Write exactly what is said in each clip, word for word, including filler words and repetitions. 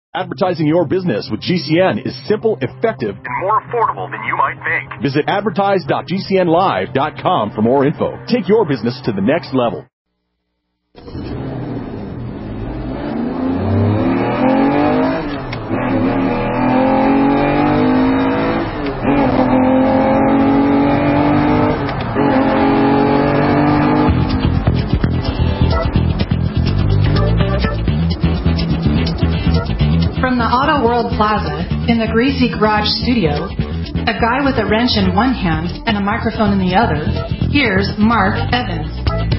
Advertising your business with G C N is simple, effective, and more affordable than you might think. Visit advertise dot g c n live dot com for more info. Take your business to the next level. From the Auto World Plaza in the Greasy Garage studio, a guy with a wrench in one hand and a microphone in the other, here's Mark Evans.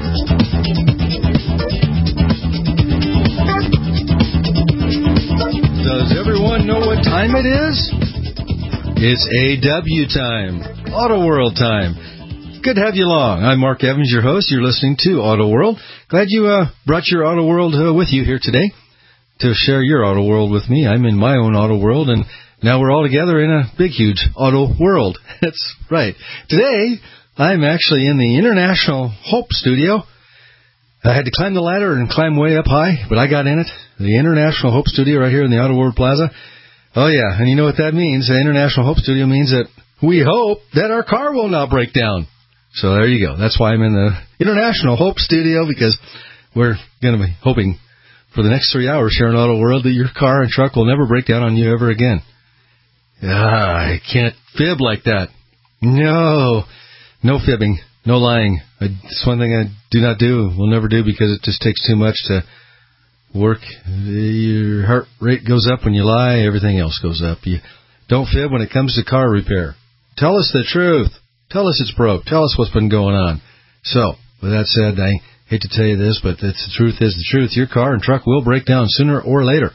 Does everyone know what time it is? It's A W time, Auto World time. Good to have you along. I'm Mark Evans, your host. You're listening to Auto World. Glad you uh, brought your Auto World uh, with you here today to share your auto world with me. I'm in my own auto world, and now we're all together in a big, huge auto world. That's right. Today, I'm actually in the International Hope Studio. I had to climb the ladder and climb way up high, but I got in it. The International Hope Studio right here in the Auto World Plaza. Oh, yeah, and you know what that means. The International Hope Studio means that we hope that our car will not break down. So there you go. That's why I'm in the International Hope Studio, because we're going to be hoping for the next three hours here in Auto World that your car and truck will never break down on you ever again. Ah, I can't fib like that. No. No fibbing. No lying. I, it's one thing I do not do, will never do, because it just takes too much to work. Your heart rate goes up when you lie. Everything else goes up. You don't fib when it comes to car repair. Tell us the truth. Tell us it's broke. Tell us what's been going on. So, with that said, I hate to tell you this, but it's, the truth is the truth. Your car and truck will break down sooner or later.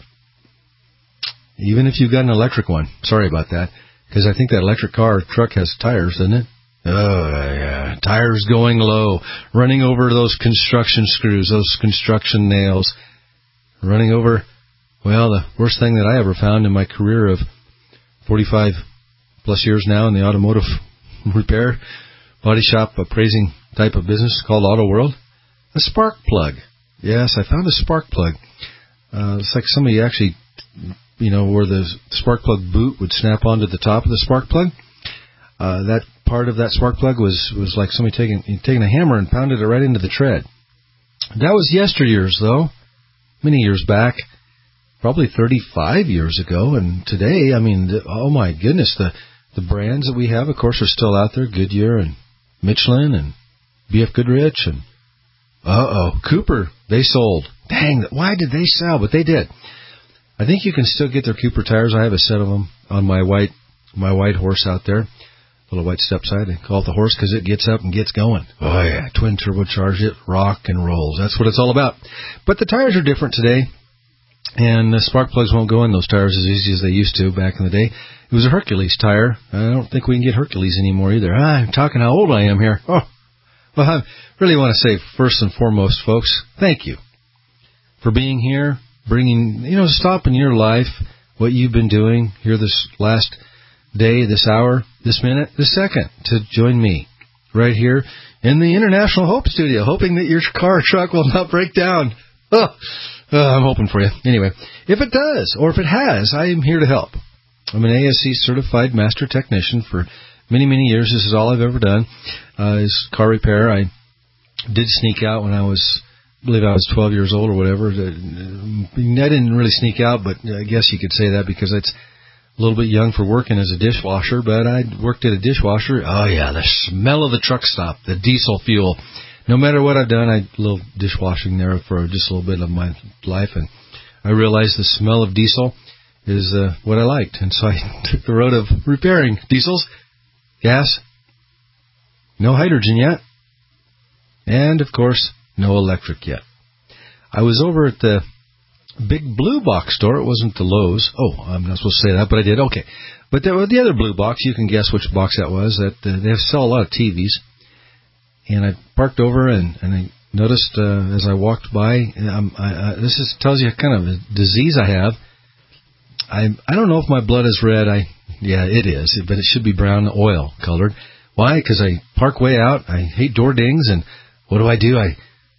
Even if you've got an electric one. Sorry about that, because I think that electric car or truck has tires, doesn't it? Oh, yeah. Tires going low, running over those construction screws, those construction nails, running over, well, the worst thing that I ever found in my career of forty-five plus years now in the automotive repair, body shop appraising type of business called Auto World. A spark plug. Yes, I found a spark plug. Uh, it's like somebody actually, you know, where the spark plug boot would snap onto the top of the spark plug. Uh, that part of that spark plug was, was like somebody taking taking a hammer and pounded it right into the tread. That was yesteryears, though. Many years back. Probably thirty-five years ago. And today, I mean, the, oh my goodness, the, the brands that we have, of course, are still out there. Goodyear and Michelin and B F Goodrich and Uh-oh, Cooper, they sold. Dang, why did they sell? But they did. I think you can still get their Cooper tires. I have a set of them on my white my white horse out there. Little white step side. I call it the horse because it gets up and gets going. Oh, yeah, twin turbocharged it, rock and rolls. That's what it's all about. But the tires are different today, and the spark plugs won't go in those tires as easy as they used to back in the day. It was a Hercules tire. I don't think we can get Hercules anymore either. Ah, I'm talking how old I am here. Oh. Well, I really want to say, first and foremost, folks, thank you for being here, bringing, you know, stopping your life, what you've been doing here this last day, this hour, this minute, this second, to join me right here in the International Hope Studio, hoping that your car or truck will not break down. Oh, uh, I'm hoping for you. Anyway, if it does, or if it has, I am here to help. I'm an A S C certified master technician for many, many years. This is all I've ever done, uh, is car repair. I did sneak out when I was, I believe I was twelve years old or whatever. I didn't really sneak out, but I guess you could say that because it's a little bit young for working as a dishwasher, but I worked at a dishwasher. Oh, yeah, the smell of the truck stop, the diesel fuel. No matter what I've done, I did a little dishwashing there for just a little bit of my life, and I realized the smell of diesel is uh, what I liked. And so I took the road of repairing diesels. Gas, no hydrogen yet, and, of course, no electric yet. I was over at the big blue box store. It wasn't the Lowe's. Oh, I'm not supposed to say that, but I did. Okay. But there was the other blue box. You can guess which box that was. That uh, they sell a lot of T Vs. And I parked over, and, and I noticed uh, as I walked by, um, I, uh, this is, tells you kind of a disease I have. I I don't know if my blood is red. I Yeah, it is, but it should be brown oil colored. Why? Because I park way out. I hate door dings, and what do I do? I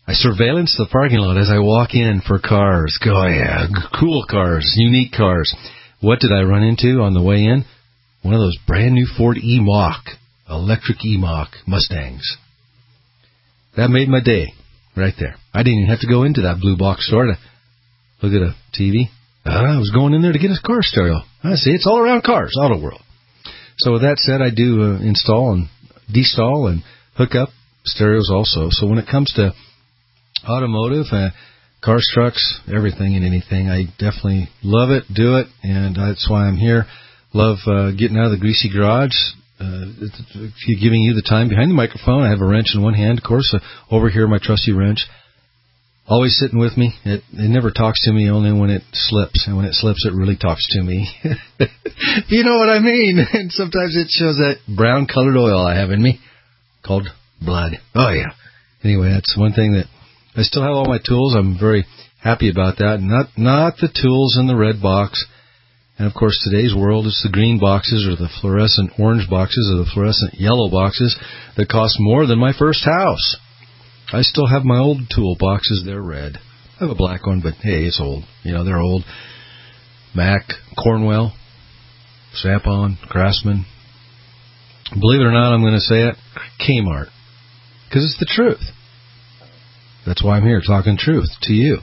I surveillance the parking lot as I walk in for cars. Go, oh, yeah, cool cars, unique cars. What did I run into on the way in? One of those brand new Ford E-Mach, electric E-Mach Mustangs. That made my day right there. I didn't even have to go into that blue box store to look at a T V. Uh, I was going in there to get a car stereo. I see, it's all around cars, Auto World. So with that said, I do uh, install and destall and hook up stereos also. So when it comes to automotive, uh, cars, trucks, everything and anything, I definitely love it, do it, and that's why I'm here. Love uh, getting out of the greasy garage. Uh, giving you the time behind the microphone. I have a wrench in one hand, of course. Uh, over here, my trusty wrench. Always sitting with me. It, it never talks to me, only when it slips. And when it slips, it really talks to me. You know what I mean? And sometimes it shows that brown-colored oil I have in me called blood. Oh, yeah. Anyway, that's one thing that I still have all my tools. I'm very happy about that. Not, not the tools in the red box. And, of course, today's world is the green boxes or the fluorescent orange boxes or the fluorescent yellow boxes that cost more than my first house. I still have my old tool boxes. They're red. I have a black one, but, hey, it's old. You know, they're old. Mac, Cornwell, Snap-on, Craftsman. Believe it or not, I'm going to say it, Kmart. Because it's the truth. That's why I'm here talking truth to you.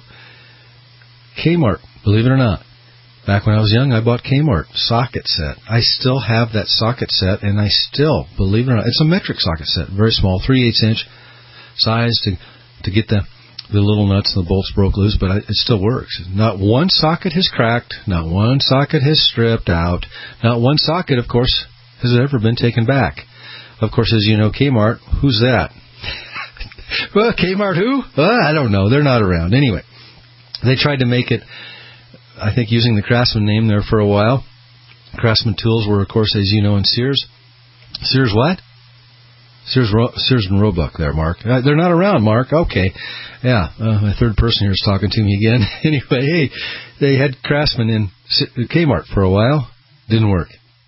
Kmart, believe it or not. Back when I was young, I bought Kmart socket set. I still have that socket set, and I still, believe it or not, it's a metric socket set, very small, three eighths inch size to to get the the little nuts and the bolts broke loose, but I, it still works. Not one socket has cracked, not one socket has stripped out, not one socket, of course, has ever been taken back. Of course, as you know, Kmart, who's that? Well, Kmart who? Well, I don't know. They're not around. Anyway, they tried to make it, I think, using the Craftsman name there for a while. Craftsman tools were, of course, as you know, in Sears. Sears what? Sears, Ro- Sears and Roebuck there, Mark. Uh, they're not around, Mark. Okay. Yeah, uh, my third person here is talking to me again. Anyway, hey, they had Craftsman in Kmart for a while. Didn't work.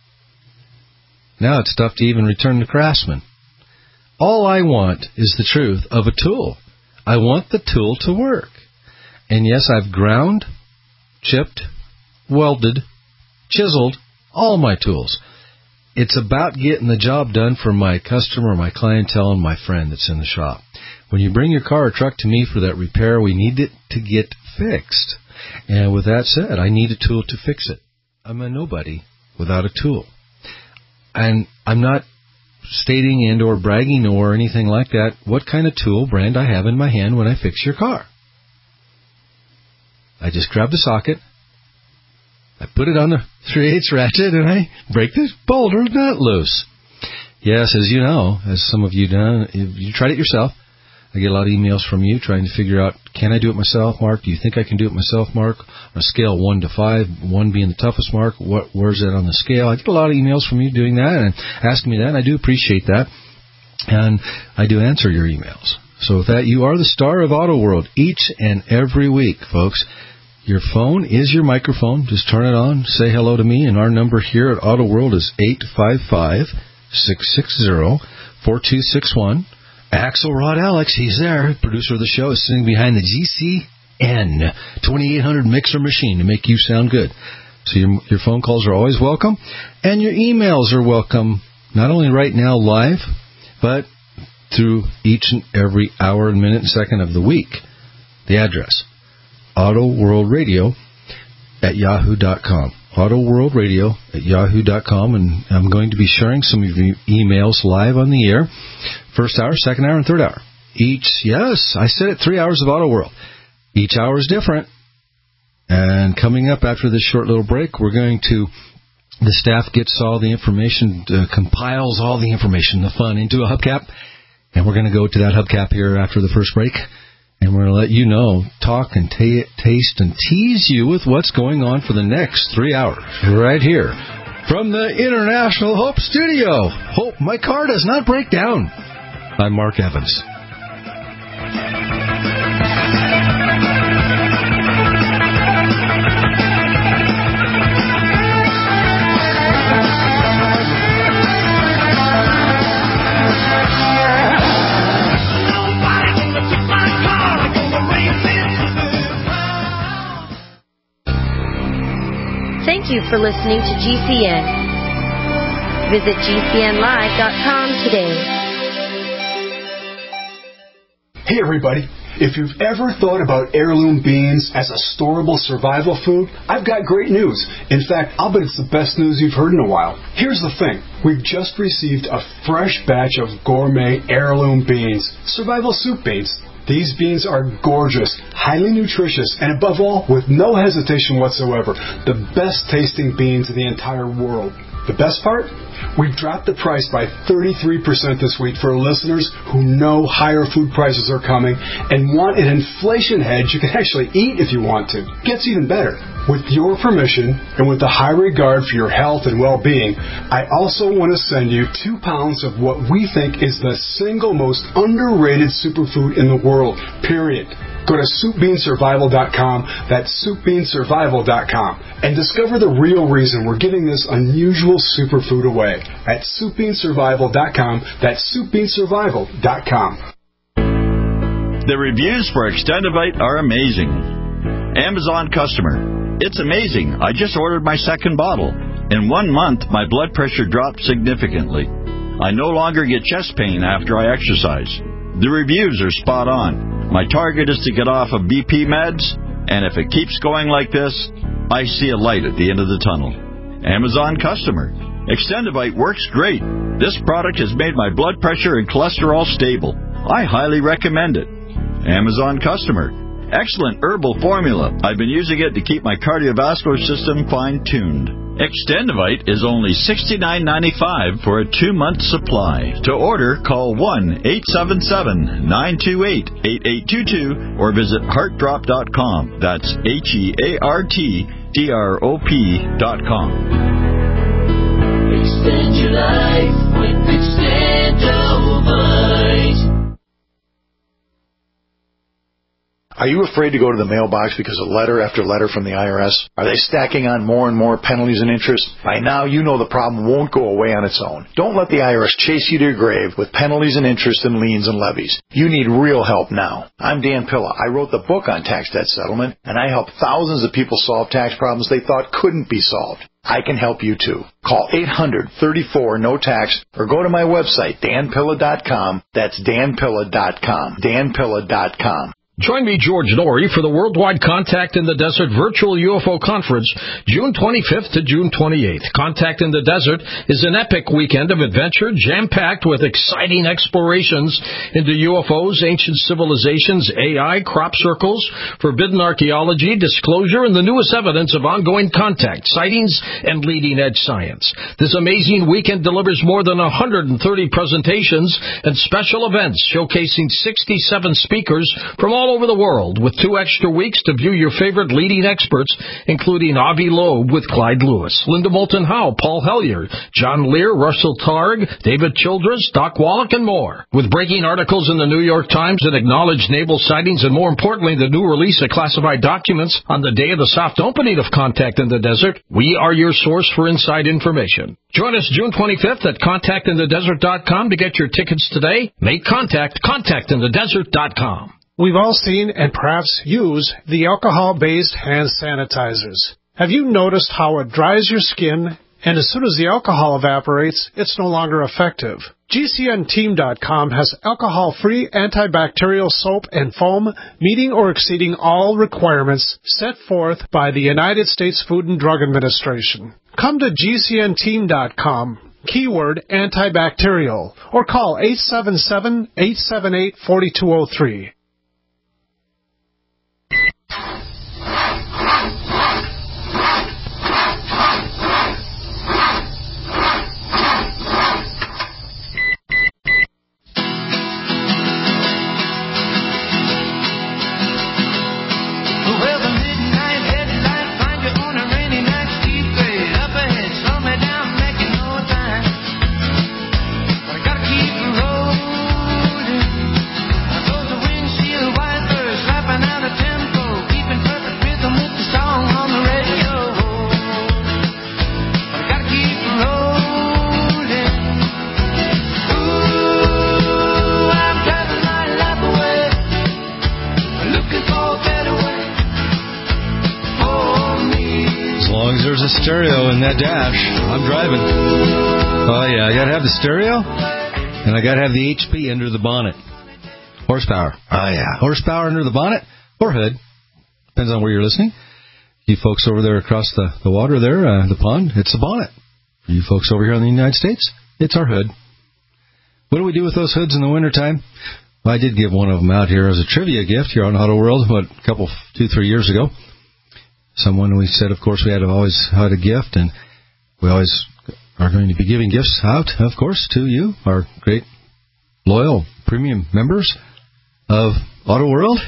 Now it's tough to even return to Craftsman. All I want is the truth of a tool. I want the tool to work. And yes, I've ground, chipped, welded, chiseled all my tools. It's about getting the job done for my customer, my clientele, and my friend that's in the shop. When you bring your car or truck to me for that repair, we need it to get fixed. And with that said, I need a tool to fix it. I'm a nobody without a tool. And I'm not stating and or bragging or anything like that what kind of tool brand I have in my hand when I fix your car. I just grab the socket, I put it on the three eighths ratchet, and I break this bolt or nut loose. Yes, as you know, as some of you done, you tried it yourself. I get a lot of emails from you trying to figure out, can I do it myself, Mark? Do you think I can do it myself, Mark? On a scale of one to five, one being the toughest, Mark, what, where's that on the scale? I get a lot of emails from you doing that and asking me that, and I do appreciate that. And I do answer your emails. So with that, you are the star of Auto World each and every week, folks. Your phone is your microphone. Just turn it on, say hello to me, and our number here at Auto World is eight five five, six six zero, four two six one. Axelrod Alex, he's there, producer of the show, is sitting behind the G C N twenty-eight hundred mixer machine to make you sound good. So your, your phone calls are always welcome, and your emails are welcome, not only right now live, but through each and every hour and minute and second of the week. The address, Auto World Radio at yahoo dot com. Auto World Radio at yahoo dot com, and I'm going to be sharing some of your emails live on the air. First hour, second hour, and third hour. Each, yes, I said it, three hours of Auto World. Each hour is different. And coming up after this short little break, we're going to, the staff gets all the information, uh, compiles all the information, the fun, into a hubcap. And we're going to go to that hubcap here after the first break. And we're going to let you know, talk and ta- taste and tease you with what's going on for the next three hours. Right here from the International Hope Studio. Hope my car does not break down. I'm Mark Evans. Nobody can touch my car. Thank you for listening to G C N. Visit G C N live dot com today. Hey everybody, if you've ever thought about heirloom beans as a storable survival food, I've got great news. In fact, I'll bet it's the best news you've heard in a while. Here's the thing. We've just received a fresh batch of gourmet heirloom beans, survival soup beans. These beans are gorgeous, highly nutritious, and above all, with no hesitation whatsoever, the best tasting beans in the entire world. The best part? We've dropped the price by thirty-three percent this week for listeners who know higher food prices are coming and want an inflation hedge you can actually eat if you want to. Gets even better. With your permission and with a high regard for your health and well-being, I also want to send you two pounds of what we think is the single most underrated superfood in the world, period. Go to soup bean survival dot com, that's soup bean survival dot com, and discover the real reason we're giving this unusual superfood away at soup bean survival dot com, that's soup bean survival dot com. The reviews for Extendivite are amazing. Amazon customer. It's amazing. I just ordered my second bottle. In one month, my blood pressure dropped significantly. I no longer get chest pain after I exercise. The reviews are spot on. My target is to get off of B P meds, and if it keeps going like this, I see a light at the end of the tunnel. Amazon customer. Extendivite works great. This product has made my blood pressure and cholesterol stable. I highly recommend it. Amazon customer. Excellent herbal formula. I've been using it to keep my cardiovascular system fine-tuned. Extendivite is only sixty-nine ninety-five for a two-month supply. To order, call one eight seven seven, nine two eight, eight eight two two or visit heart drop dot com. That's H E A R T D R O P dot com. Extend your life with Extendivite. Are you afraid to go to the mailbox because of letter after letter from the I R S? Are they stacking on more and more penalties and interest? By now, you know the problem won't go away on its own. Don't let the I R S chase you to your grave with penalties and interest and liens and levies. You need real help now. I'm Dan Pilla. I wrote the book on tax debt settlement, and I help thousands of people solve tax problems they thought couldn't be solved. I can help you too. Call eight hundred, thirty-four, no tax or go to my website, dan pilla dot com. That's dan pilla dot com. dan pilla dot com. Join me, George Norrie, for the Worldwide Contact in the Desert Virtual U F O Conference, June twenty-fifth to June twenty-eighth. Contact in the Desert is an epic weekend of adventure, jam-packed with exciting explorations into U F Os, ancient civilizations, A I, crop circles, forbidden archaeology, disclosure, and the newest evidence of ongoing contact, sightings, and leading-edge science. This amazing weekend delivers more than one hundred thirty presentations and special events showcasing sixty-seven speakers from all over the world, with two extra weeks to view your favorite leading experts, including Avi Loeb with Clyde Lewis, Linda Moulton Howe, Paul Hellyer, John Lear, Russell Targ, David Childress, Doc Wallach, and more. With breaking articles in the New York Times that acknowledge naval sightings and, more importantly, the new release of classified documents on the day of the soft opening of Contact in the Desert, we are your source for inside information. Join us June twenty-fifth at contact in the desert dot com to get your tickets today. Make contact, contact in the desert dot com. We've all seen and perhaps use the alcohol-based hand sanitizers. Have you noticed how it dries your skin, and as soon as the alcohol evaporates, it's no longer effective? G C N team dot com has alcohol-free antibacterial soap and foam meeting or exceeding all requirements set forth by the United States Food and Drug Administration. Come to G C N team dot com. Keyword antibacterial, or call eight seven seven, eight seven eight, four two zero three. Windshield stereo in that dash. I'm driving. Oh, yeah, I got to have the stereo, and I got to have the H P under the bonnet. Horsepower. Oh, yeah. Horsepower under the bonnet or hood. Depends on where you're listening. You folks over there across the, the water there, uh, the pond, it's the bonnet. For you folks over here in the United States, it's our hood. What do we do with those hoods in the wintertime? Well, I did give one of them out here as a trivia gift here on Auto World, what, a couple, two, three years ago. Someone, we said, of course, we had always had a gift, and we always are going to be giving gifts out, of course, to you, our great, loyal, premium members of Auto World.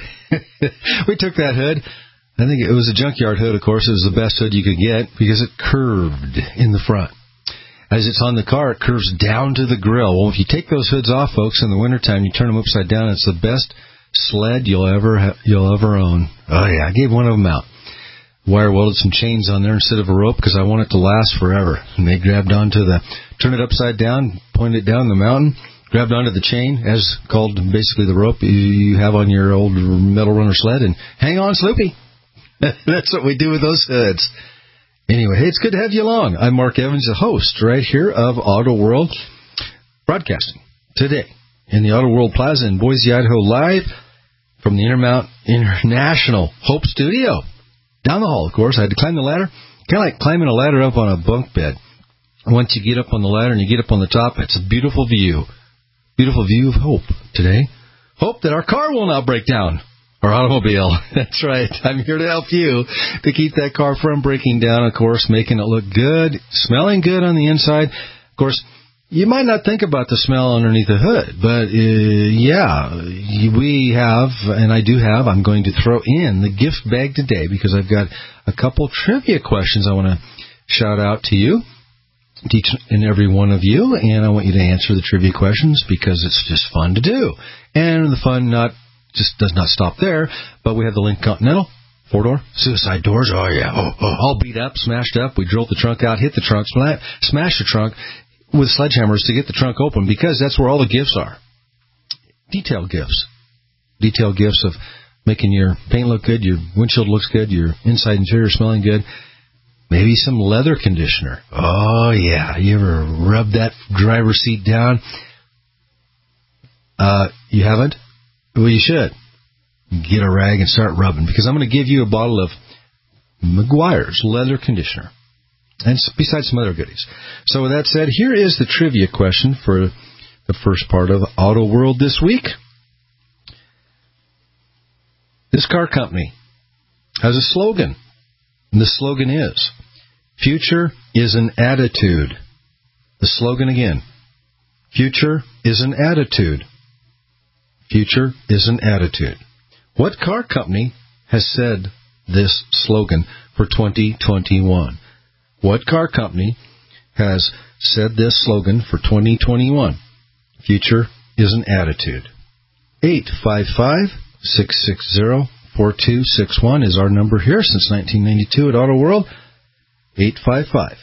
We took that hood. I think it was a junkyard hood, of course. It was the best hood you could get because it curved in the front. As it's on the car, it curves down to the grill. Well, if you take those hoods off, folks, in the wintertime, you turn them upside down, it's the best sled you'll ever ha- you'll ever own. Oh, yeah, I gave one of them out. Wire welded some chains on there instead of a rope because I want it to last forever. And they grabbed onto the, turn it upside down, point it down the mountain, grabbed onto the chain, as called basically the rope you have on your old metal runner sled, and hang on, Sloopy. That's what we do with those hoods. Anyway, hey, it's good to have you along. I'm Mark Evans, the host right here of Auto World, broadcasting today in the Auto World Plaza in Boise, Idaho, live from the Intermount International Hope Studio. Down the hall, of course. I had to climb the ladder, kind of like climbing a ladder up on a bunk bed. Once you get up on the ladder and you get up on the top, it's a beautiful view. Beautiful view of hope today. Hope that our car will not break down. Our automobile. That's right. I'm here to help you to keep that car from breaking down, of course, making it look good, smelling good on the inside. Of course, you might not think about the smell underneath the hood, but, uh, yeah, we have, and I do have, I'm going to throw in the gift bag today because I've got a couple trivia questions I want to shout out to you, to each and every one of you, and I want you to answer the trivia questions because it's just fun to do. And the fun not just does not stop there, but we have the Lincoln Continental, four-door, suicide doors. Oh, yeah. Oh, oh, all beat up, smashed up. We drilled the trunk out, hit the trunk, smashed the trunk with sledgehammers to get the trunk open because that's where all the gifts are. Detailed gifts. Detailed gifts of making your paint look good, your windshield looks good, your inside interior smelling good. Maybe some leather conditioner. Oh, yeah. You ever rub that driver's seat down? Uh, you haven't? Well, you should. Get a rag and start rubbing because I'm going to give you a bottle of Meguiar's leather conditioner and besides some other goodies. So with that said, here is the trivia question for the first part of Auto World this week. This car company has a slogan, and the slogan is, future is an attitude. The slogan again, future is an attitude. Future is an attitude. What car company has said this slogan for twenty twenty-one? What car company has said this slogan for twenty twenty-one? Future is an attitude. eight five five, six six zero, four two six one is our number here since nineteen ninety-two at Auto World. eight five five,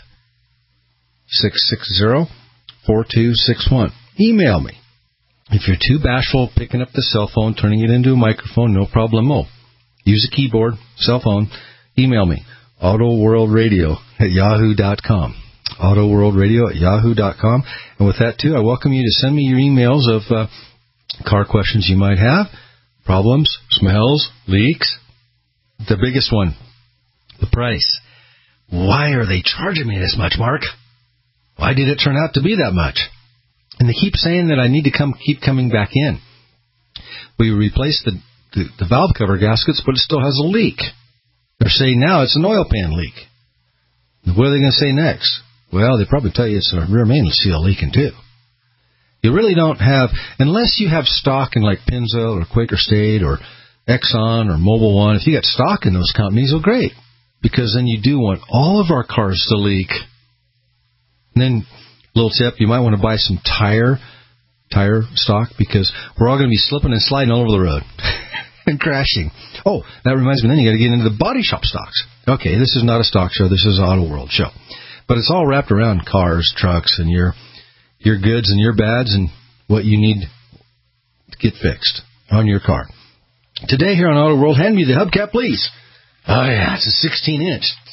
six six zero, four two six one. Email me. If you're too bashful picking up the cell phone, turning it into a microphone, no problemo. Use a keyboard, cell phone. Email me, autoworldradio at yahoo dot com. autoworldradio at yahoo dot com. And with that, too, I welcome you to send me your emails of uh, car questions you might have, problems, smells, leaks. The biggest one, the price. Why are they charging me this much, Mark? Why did it turn out to be that much? And they keep saying that I need to come, keep coming back in. We replaced the, the, the valve cover gaskets, but it still has a leak. They're saying now it's an oil pan leak. What are they going to say next? Well, they probably tell you it's a rear main seal leaking too. You really don't have, unless you have stock in like Pennzoil or Quaker State or Exxon or Mobil One, if you got stock in those companies, well, great. Because then you do want all of our cars to leak. And then, little tip, you might want to buy some tire tire stock because we're all going to be slipping and sliding all over the road and crashing. Oh, that reminds me, then you got to get into the body shop stocks. Okay, this is not a stock show. This is an Auto World show. But it's all wrapped around cars, trucks, and your your goods and your bads and what you need to get fixed on your car. Today here on Auto World, hand me the hubcap, please. Oh, yeah, it's a sixteen inch.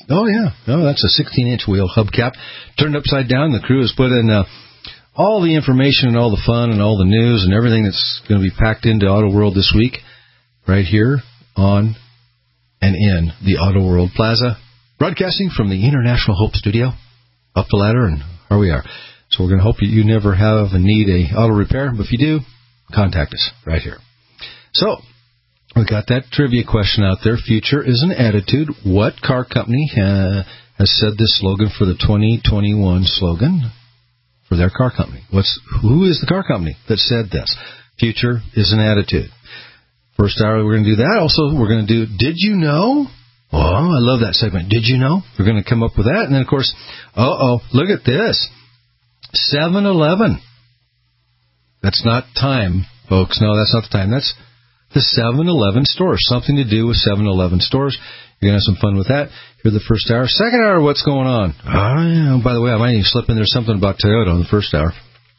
Oh, yeah. Oh, that's a sixteen-inch wheel hubcap. Turned upside down. The crew has put in uh, all the information and all the fun and all the news and everything that's going to be packed into Auto World this week right here on and in the Auto World Plaza. Broadcasting from the International Hope Studio. Up the ladder, and here we are. So we're going to hope that you never have a need a auto repair. But if you do, contact us right here. So we got that trivia question out there. Future is an attitude. What car company uh, has said this slogan for the twenty twenty-one slogan for their car company? What's who is the car company that said this? Future is an attitude. First hour, we're going to do that. Also, we're going to do Did You Know? Oh, I love that segment. Did you know? We're going to come up with that. And then, of course, uh-oh, look at this. seven eleven. That's not time, folks. No, that's not the time. That's the seven eleven stores. Something to do with seven eleven stores. You're going to have some fun with that. Here the first hour. Second hour, what's going on? Oh, yeah. By the way, I might even slip in there something about Toyota in the first hour.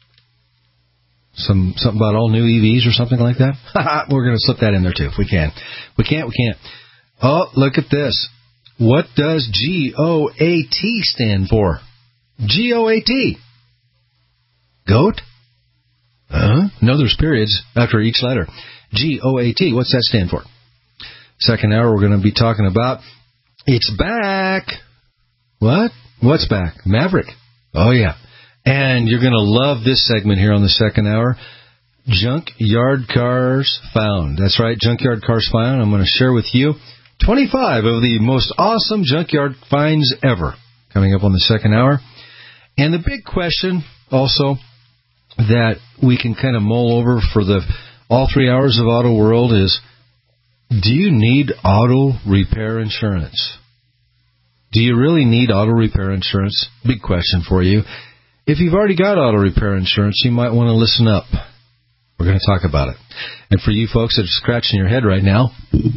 Some Something about all new E Vs or something like that. We're going to slip that in there, too, if we can. We can't, we can't. Oh, look at this. What does G O A T stand for? G O A T. Goat? Uh-huh. No, there's periods after each letter. G O A T. What's that stand for? Second hour, we're going to be talking about It's Back. What? What's back? Maverick. Oh, yeah. And you're going to love this segment here on the second hour. Junkyard Cars Found. That's right, Junkyard Cars Found. I'm going to share with you twenty-five of the most awesome junkyard finds ever coming up on the second hour. And the big question also that we can kind of mull over for the all three hours of Auto World is, do you need auto repair insurance? Do you really need auto repair insurance? Big question for you. If you've already got auto repair insurance, you might want to listen up. We're going to talk about it. And for you folks that are scratching your head right now,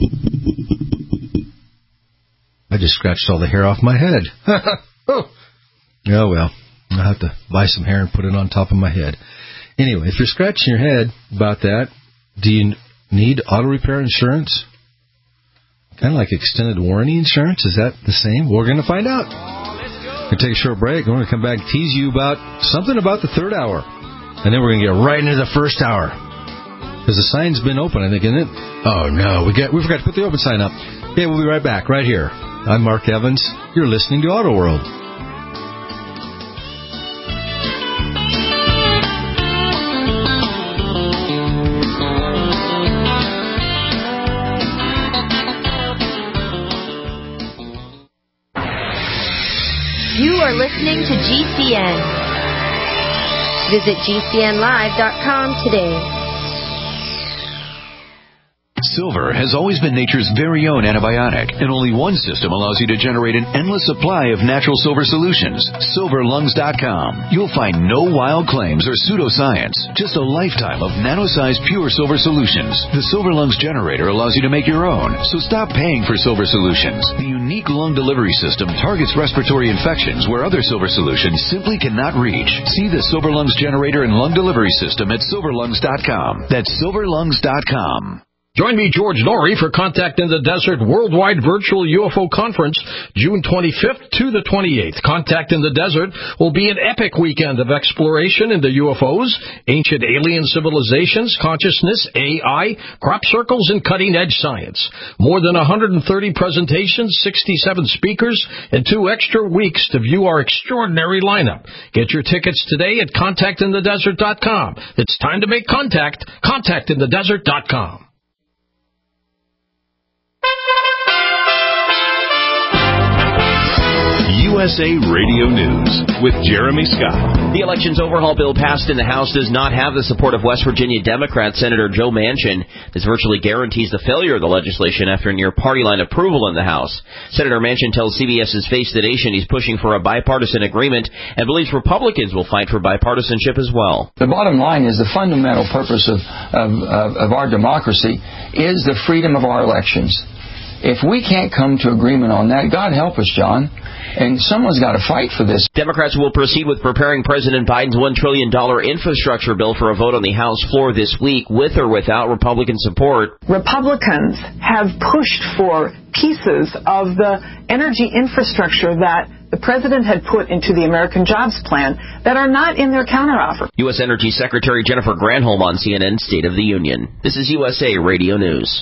I just scratched all the hair off my head. Oh, well, I'll have to buy some hair and put it on top of my head. Anyway, if you're scratching your head about that, do you need auto repair insurance? Kind of like extended warranty insurance? Is that the same? We're going to find out. We're going to take a short break. We're going to come back and tease you about something about the third hour. And then we're going to get right into the first hour. Because the sign's been open, I think, isn't it? Oh, no. We got, we forgot to put the open sign up. Okay, we'll be right back, right here. I'm Mark Evans. You're listening to Auto World. You are listening to G C N. Visit G C N live dot com today. Silver has always been nature's very own antibiotic, and only one system allows you to generate an endless supply of natural silver solutions. Silver Lungs dot com. You'll find no wild claims or pseudoscience, just a lifetime of nano-sized pure silver solutions. The Silver Lungs generator allows you to make your own, so stop paying for silver solutions. The unique lung delivery system targets respiratory infections where other silver solutions simply cannot reach. See the Silver Lungs generator and lung delivery system at Silver Lungs dot com. That's Silver Lungs dot com. Join me, George Norrie, for Contact in the Desert Worldwide Virtual U F O Conference, June twenty-fifth to the twenty-eighth. Contact in the Desert will be an epic weekend of exploration into U F Os, ancient alien civilizations, consciousness, A I, crop circles, and cutting-edge science. More than one hundred thirty presentations, sixty-seven speakers, and two extra weeks to view our extraordinary lineup. Get your tickets today at contact in the desert dot com. It's time to make contact. contact in the desert dot com. U S A Radio News with Jeremy Scott. The elections overhaul bill passed in the House does not have the support of West Virginia Democrat Senator Joe Manchin. This virtually guarantees the failure of the legislation after near party line approval in the House. Senator Manchin tells CBS's Face the Nation he's pushing for a bipartisan agreement and believes Republicans will fight for bipartisanship as well. The bottom line is the fundamental purpose of, of, of, of our democracy is the freedom of our elections. If we can't come to agreement on that, God help us, John. And someone's got to fight for this. Democrats will proceed with preparing President Biden's one trillion dollars infrastructure bill for a vote on the House floor this week, with or without Republican support. Republicans have pushed for pieces of the energy infrastructure that the president had put into the American Jobs Plan that are not in their counteroffer. U S. Energy Secretary Jennifer Granholm on C N N State of the Union. This is U S A Radio News.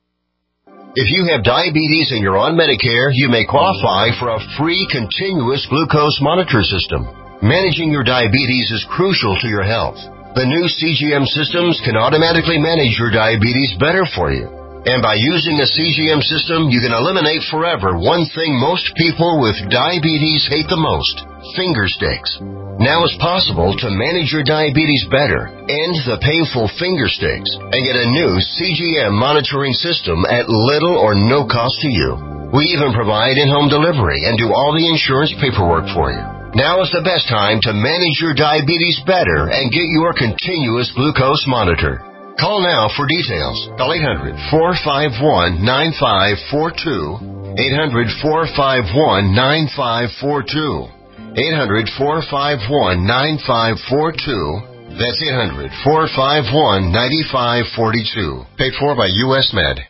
If you have diabetes and you're on Medicare, you may qualify for a free continuous glucose monitor system. Managing your diabetes is crucial to your health. The new C G M systems can automatically manage your diabetes better for you. And by using a C G M system, you can eliminate forever one thing most people with diabetes hate the most: finger sticks. Now it's possible to manage your diabetes better, end the painful finger sticks, and get a new C G M monitoring system at little or no cost to you. We even provide in-home delivery and do all the insurance paperwork for you. Now is the best time to manage your diabetes better and get your continuous glucose monitor. Call now for details. Call eight hundred, four five one, nine five four two. eight hundred, four five one, nine five four two. eight hundred, four five one, nine five four two. That's eight hundred, four five one, nine five four two. Paid for by U S Med.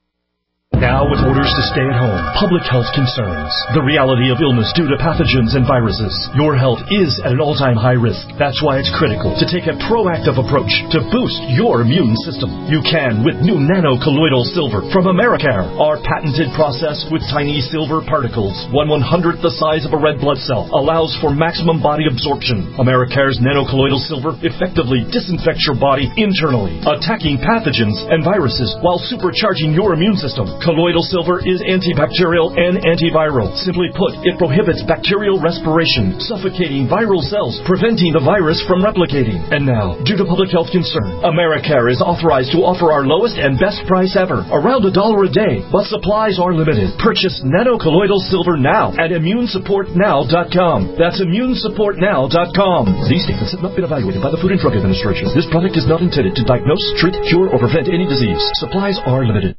Now with orders to stay at home, public health concerns, the reality of illness due to pathogens and viruses, your health is at an all-time high risk. That's why it's critical to take a proactive approach to boost your immune system. You can with new nano-colloidal silver from Americare. Our patented process with tiny silver particles, one one-hundredth the size of a red blood cell, allows for maximum body absorption. Americare's nano-colloidal silver effectively disinfects your body internally, attacking pathogens and viruses while supercharging your immune system. Colloidal silver is antibacterial and antiviral. Simply put, it prohibits bacterial respiration, suffocating viral cells, preventing the virus from replicating. And now, due to public health concern, Americare is authorized to offer our lowest and best price ever, around a dollar a day, but supplies are limited. Purchase nano-colloidal silver now at immune support now dot com. That's immune support now dot com. These statements have not been evaluated by the Food and Drug Administration. This product is not intended to diagnose, treat, cure, or prevent any disease. Supplies are limited.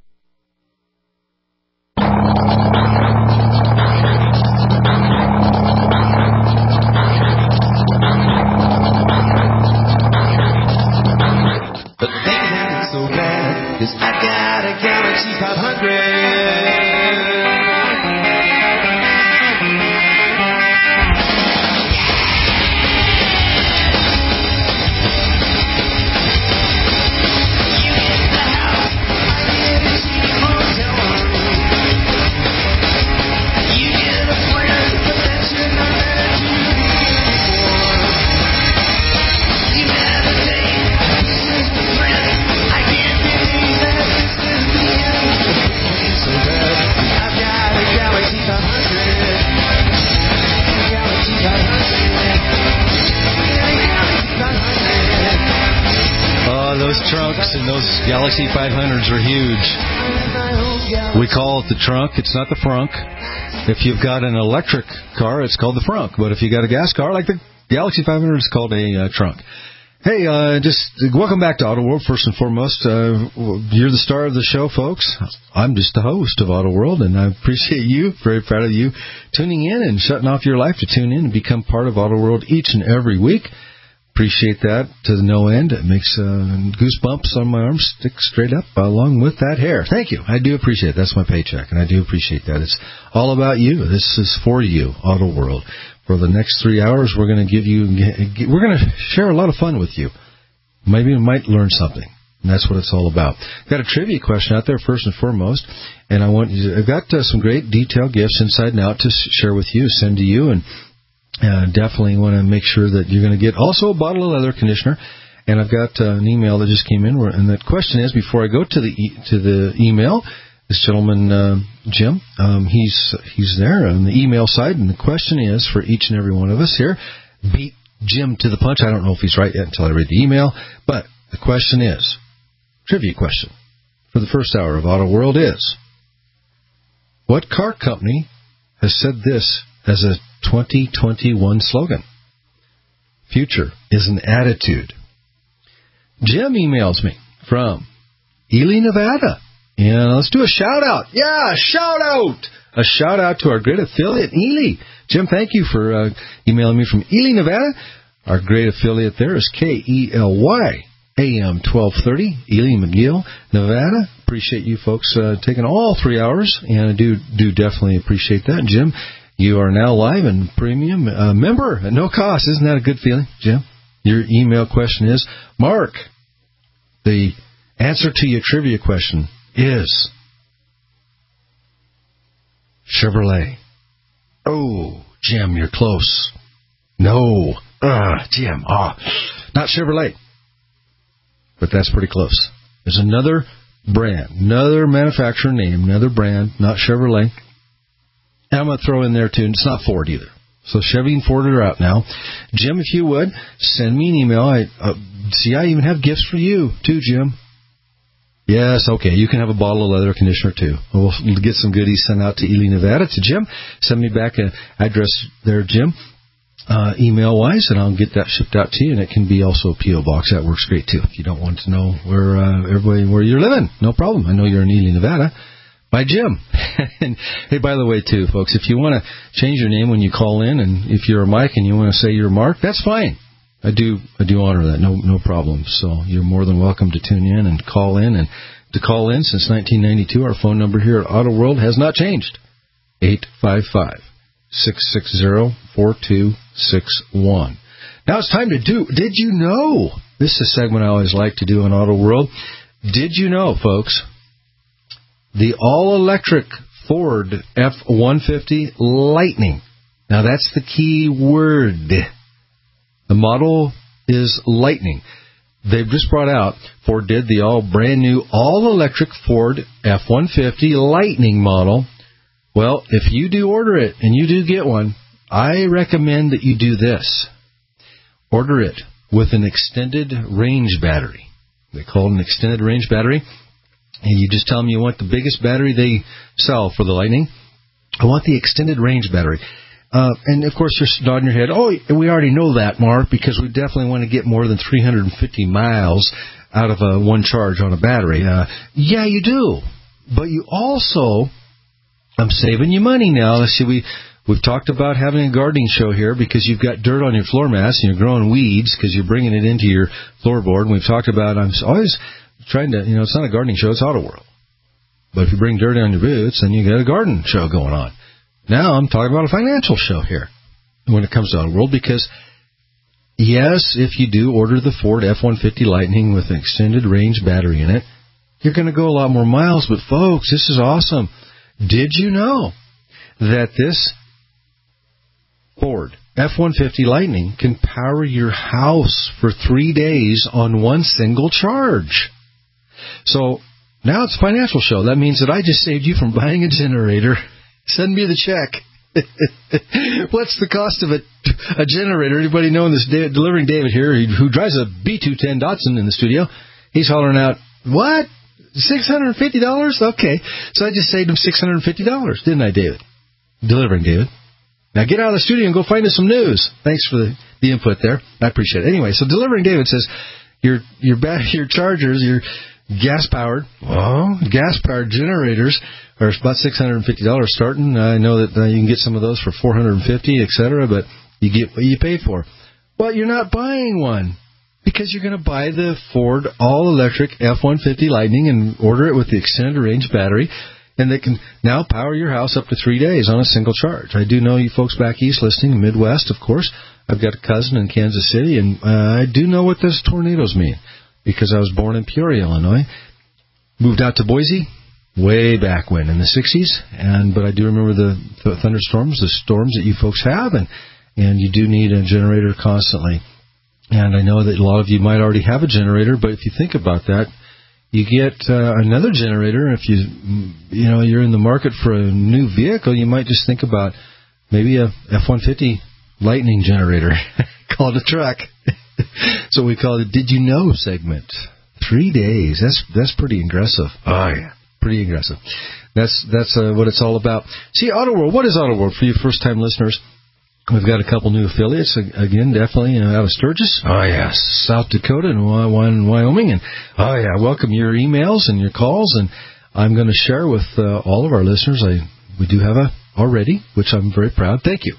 Cause I got a Galaxy five hundred. Those trunks and those Galaxy five hundreds are huge. We call it the trunk. It's not the frunk. If you've got an electric car, it's called the frunk. But if you got a gas car, like the Galaxy five hundred, it's called a uh, trunk. Hey, uh, just welcome back to Auto World, first and foremost. Uh, you're the star of the show, folks. I'm just the host of Auto World, and I appreciate you, very proud of you, tuning in and shutting off your life to tune in and become part of Auto World each and every week. Appreciate that to no end. It makes uh, goosebumps on my arms stick straight up along with that hair. Thank you. I do appreciate it. That's my paycheck, and I do appreciate that. It's all about you. This is for you, Auto World. For the next three hours, we're going to give you, we're going to share a lot of fun with you. Maybe you might learn something, and that's what it's all about. Got a trivia question out there first and foremost, and I want you. I've got uh, some great detailed gifts inside and out to share with you, send to you, and. Uh, definitely want to make sure that you're going to get also a bottle of leather conditioner. And I've got uh, an email that just came in, where, and that question is, before I go to the e- to the email, this gentleman uh, Jim, um, he's he's there on the email side, and the question is for each and every one of us here. Beat Jim to the punch. I don't know if he's right yet until I read the email, but the question is, trivia question for the first hour of Auto World is, what car company has said this as a twenty twenty-one slogan? Future is an attitude. Jim emails me from Ely, Nevada. And let's do a shout-out. Yeah, a shout-out. A shout-out to our great affiliate, Ely. Jim, thank you for uh, emailing me from Ely, Nevada. Our great affiliate there is K E L Y, A M twelve thirty, Ely, McGill, Nevada. Appreciate you folks uh, taking all three hours, and I do, do definitely appreciate that. Jim, you are now live and premium uh, member at no cost. Isn't that a good feeling, Jim? Your email question is, Mark, the answer to your trivia question is Chevrolet. Oh, Jim, you're close. No. Uh, Jim, ah, not Chevrolet. But that's pretty close. There's another brand, another manufacturer name, another brand, not Chevrolet. And I'm going to throw in there, too, it's not Ford either. So Chevy and Ford are out now. Jim, if you would, send me an email. I uh, See, I even have gifts for you, too, Jim. Yes, okay, you can have a bottle of leather conditioner, too. We'll get some goodies sent out to Ely, Nevada, to Jim. Send me back an address there, Jim, uh, email-wise, and I'll get that shipped out to you, and it can be also a P O box. That works great, too. If you don't want to know where uh, everybody where you're living, no problem. I know you're in Ely, Nevada. By Jim. And hey, by the way, too, folks, if you want to change your name when you call in, and if you're a Mike and you want to say you're Mark, that's fine. I do I do honor that. No no problem. So you're more than welcome to tune in and call in. And to call in since nineteen ninety-two, our phone number here at Auto World has not changed. eight five five, six six zero, four two six one. Now it's time to do Did You Know? This is a segment I always like to do on Auto World. Did you know, folks, the all-electric Ford F one fifty Lightning. Now, that's the key word. The model is Lightning. They've just brought out, Ford did, the all brand new all-electric Ford F one fifty Lightning model. Well, if you do order it, and you do get one, I recommend that you do this. Order it with an extended range battery. They call it an extended range battery. And you just tell them you want the biggest battery they sell for the Lightning. I want the extended range battery. Uh, and, of course, you're nodding your head, oh, we already know that, Mark, because we definitely want to get more than three hundred fifty miles out of a one charge on a battery. Uh, yeah, you do. But you also, I'm saving you money now. Let's see, we, we've talked about having a gardening show here because you've got dirt on your floor mats and you're growing weeds because you're bringing it into your floorboard. And we've talked about, I'm always trying to, you know, it's not a gardening show, it's Auto World. But if you bring dirt on your boots, then you got a garden show going on. Now I'm talking about a financial show here when it comes to Auto World because, yes, if you do order the Ford F one fifty Lightning with an extended range battery in it, you're going to go a lot more miles. But, folks, this is awesome. Did you know that this Ford F one fifty Lightning can power your house for three days on one single charge? So now it's a financial show. That means that I just saved you from buying a generator. Send me the check. What's the cost of a, a generator? Anybody know this day, delivering David here, who drives a B two ten Datsun in the studio? He's hollering out, what? six hundred fifty dollars? Okay. So I just saved him six hundred fifty dollars, didn't I, David? Delivering David. Now get out of the studio and go find us some news. Thanks for the, the input there. I appreciate it. Anyway, so Delivering David says, your your your chargers, your gas-powered, well, gas-powered generators are about six hundred fifty dollars starting. I know that uh, you can get some of those for four hundred fifty dollars, et cetera, but you get what you pay for. But you're not buying one because you're going to buy the Ford all-electric F one fifty Lightning and order it with the extended range battery, and they can now power your house up to three days on a single charge. I do know you folks back east listening, Midwest, of course. I've got a cousin in Kansas City, and uh, I do know what those tornadoes mean because I was born in Peoria, Illinois. Moved out to Boise way back when, in the sixties, and but I do remember the, the thunderstorms, the storms that you folks have, and, and you do need a generator constantly. And I know that a lot of you might already have a generator, but if you think about that, you get uh, another generator. If you you know you're in the market for a new vehicle, you might just think about maybe a F one fifty Lightning generator called a truck. So we call it Did You Know segment. Three days. That's that's pretty aggressive. Oh yeah, pretty aggressive. That's that's uh, what it's all about. See, Auto World. What is Auto World for you first time listeners? We've got a couple new affiliates, again, definitely uh, out of Sturgis. Oh, yeah, South Dakota and one in Wyoming. And, oh, yeah, welcome your emails and your calls. And I'm going to share with uh, all of our listeners. I we do have a already, which I'm very proud. Thank you.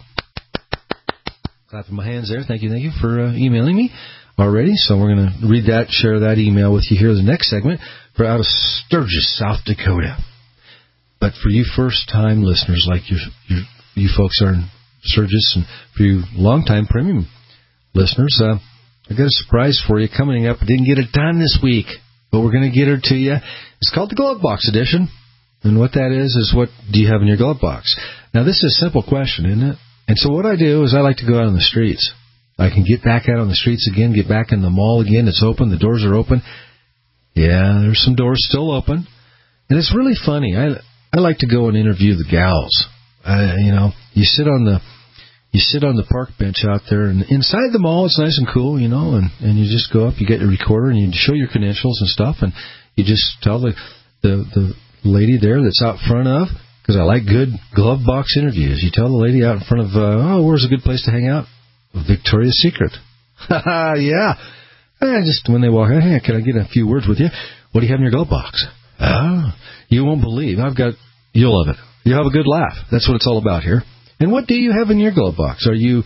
Clapping my hands there. Thank you, thank you for uh, emailing me already. So we're going to read that, share that email with you here in the next segment for out of Sturgis, South Dakota. But for you first-time listeners like you, you, you folks are in Sturgis, and for you long-time premium listeners, uh, I got a surprise for you coming up. I didn't get it done this week, but we're going to get her to you. It's called the Glove Box Edition. And what that is, is what do you have in your glove box? Now, this is a simple question, isn't it? And so what I do is I like to go out on the streets. I can get back out on the streets again, get back in the mall again. It's open. The doors are open. Yeah, there's some doors still open. And it's really funny. I I like to go and interview the gals. Uh, you know, you sit on the you sit on the park bench out there, and inside the mall it's nice and cool, you know, and, and you just go up, you get your recorder, and you show your credentials and stuff, and you just tell the the, the lady there that's out front of, because I like good glove box interviews. You tell the lady out in front of, uh, oh, where's a good place to hang out? Victoria's Secret. Yeah. I just, when they walk in, hey, can I get a few words with you? What do you have in your glove box? Oh, you won't believe. I've got, you'll love it. You'll have a good laugh. That's what it's all about here. And what do you have in your glove box? Are you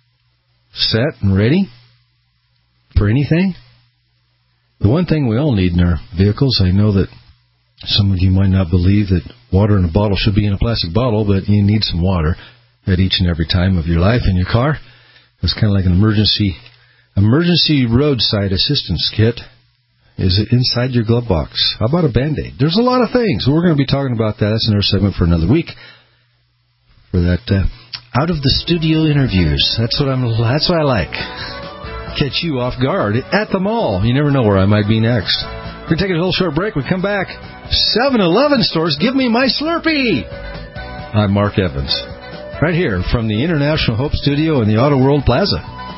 set and ready for anything? The one thing we all need in our vehicles, I know that some of you might not believe that water in a bottle should be in a plastic bottle, but you need some water at each and every time of your life in your car. It's kind of like an emergency emergency roadside assistance kit. Is it inside your glove box? How about a Band-Aid? There's a lot of things. We're going to be talking about that. That's another segment for another week. For that uh, out of the studio interviews. That's what I'm. That's what I like. Catch you off guard at the mall. You never know where I might be next. We're going to take a little short break. We come back. seven eleven stores, give me my Slurpee. I'm Mark Evans. Right here from the International Hope Studio in the Auto World Plaza.